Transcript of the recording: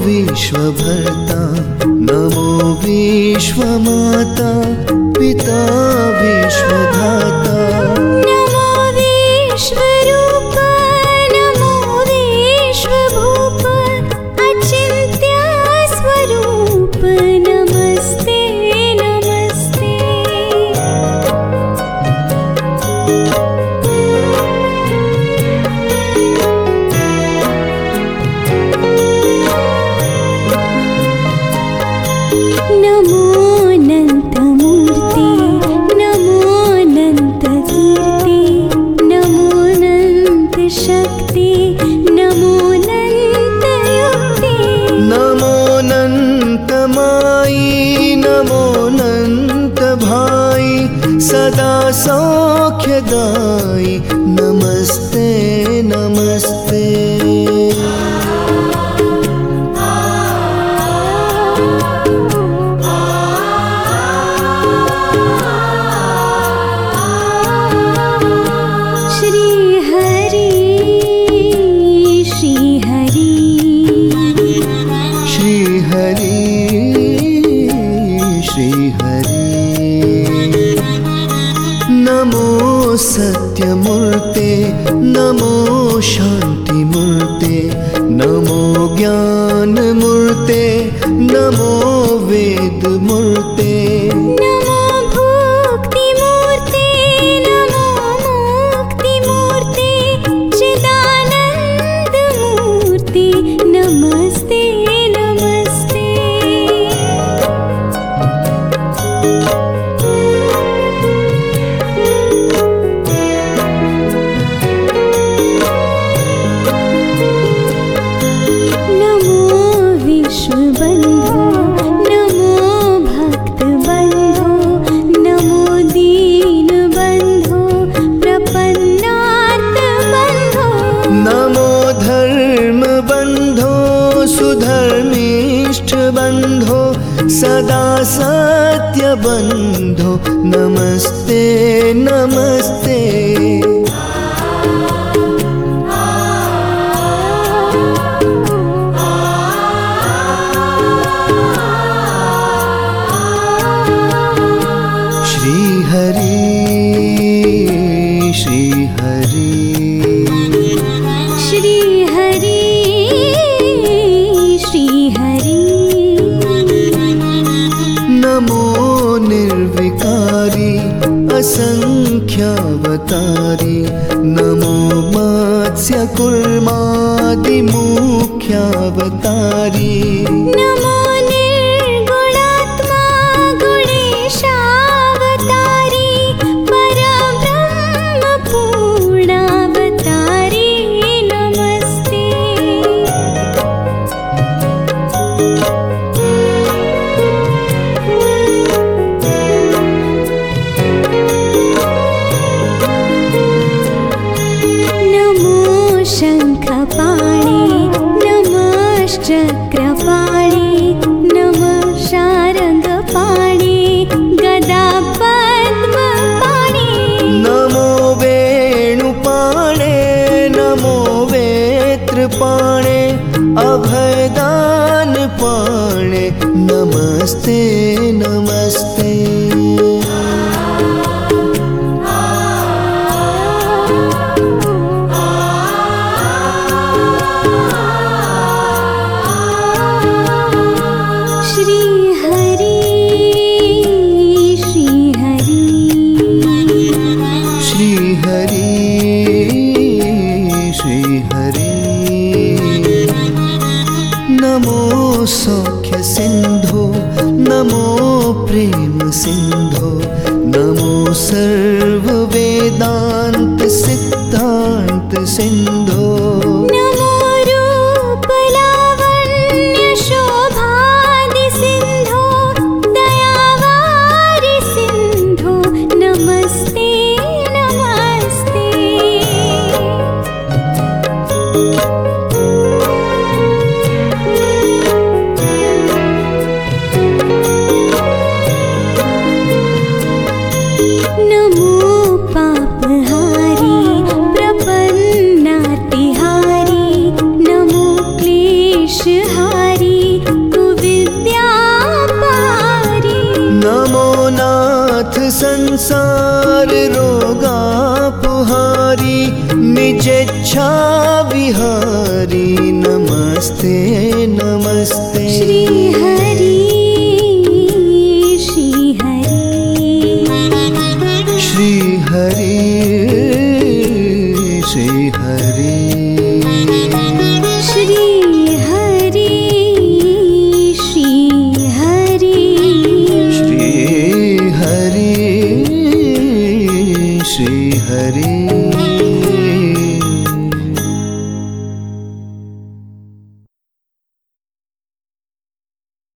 विश्वभर्ता नमो विश्वमाता पिता विश्वधाता नमो विश्वरूप नमो विश्वभूप अचिन्त्य स्वरूप नमस्ते नमस्ते। नमो अनन्तमूर्ते नमो अनन्तकीर्ते नमो अनन्तशक्ति नमो अनन्तयुक्ते नमो अनन्तमायि नमो अनन्तभायि सदा सौख्यदायि नमस्ते नमस्ते। नमो सत्यमूर्ते नमो शान्तिमूर्ते नमो ज्ञानमूर्ते नमो वेदमूर्ते नमो भुक्तिमूर्ते नमो मुक्तिमूर्ते चिदानन्दमूर्ते नमस्ते नमस्ते। विश्वबन्धो नमो भक्तबन्धो नमो दीनबन्धो प्रपन्नार्तबन्धो नमो धर्मबन्धो सुधर्मिष्ठबन्धो सदा सत्यबन्धो नमस्ते नमस्ते। श्रीहरि श्रीहरि श्रीहरि श्रीहरि नमो निर्विकारी असंख्यावतारी नमो मत्स्यकूर्मादिमुख्यावतारी नमो निर्गुणात्मा गुणेशावतारी परब्रह्म पूर्णावतारी नमस्ते। नमो शङ्खपाणे नमश्चक्रपाणे नमः शारङ्गपाणे गदापद्मपाणे नमो वेणुपाणे नमो वेत्रपाणे अभयदानपाणे नमस्ते नमस्ते। श्रीहरि श्रीहरि श्रीहरि श्रीहरि नमो सौख्य सिन्धो नमो प्रेम सिन्धो नमो सर्ववेदान्त सिद्धान्त सिन्धो नमो रूपलावण्य शोभादि सिन्धो दयावारि सिन्धो नमस्ते नमस्ते। नमो पापहारी प्रपन्नार्ति संसार रोगापहारी निजेच्छा विहारी नमस्ते नमस्ते श्री हरि श्री हरि श्री हरि श्री हरि श्री हरि श्री हरि श्री हरि श्री हरि